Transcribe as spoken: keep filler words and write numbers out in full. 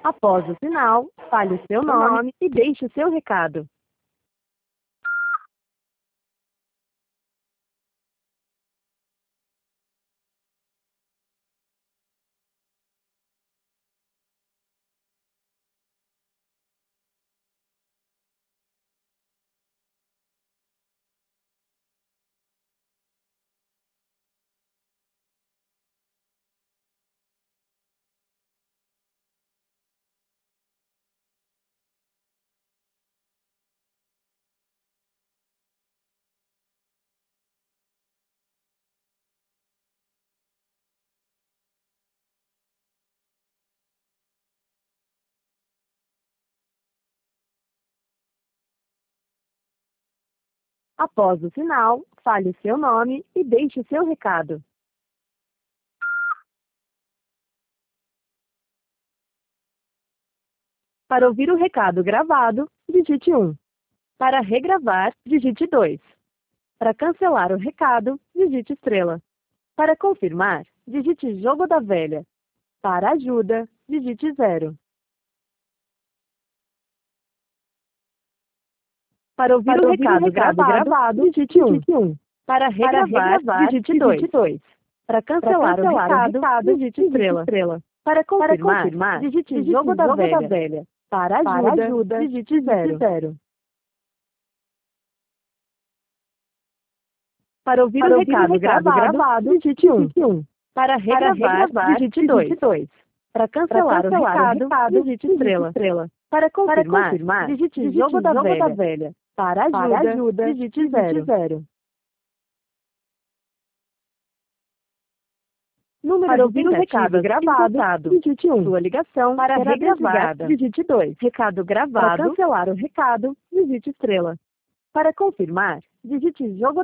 Após o sinal, fale o seu nome e deixe o seu recado. Após o sinal, fale o seu nome e deixe o seu recado. Para ouvir o recado gravado, digite um. Para regravar, digite dois. Para cancelar o recado, digite estrela. Para confirmar, digite jogo da velha. Para ajuda, digite zero. Para ouvir, Para o, ouvir recado o recado gravado, gravado digite um. Para regravar, Para regravar digite dois. Para cancelar, Para cancelar o, recado, o recado, digite estrela. estrela. Para confirmar, Para confirmar digite, digite jogo, da, jogo velha. da velha. Para ajuda, Para ajuda digite zero. zero. Para ouvir, Para o, ouvir recado o recado gravado, gravado digite um. Para regravar, Para regravar digite dois. Para cancelar, Para cancelar o recado, recado digite estrela. estrela. Para confirmar, Para confirmar digite, digite jogo, da, jogo velha. da velha. Para ajuda, Para ajuda digite, digite zero. zero. Número Para ouvir o recado gravado, digite um. Sua ligação para regravar, digite dois. Recado gravado. Para cancelar o recado, digite estrela. Para confirmar, digite jogo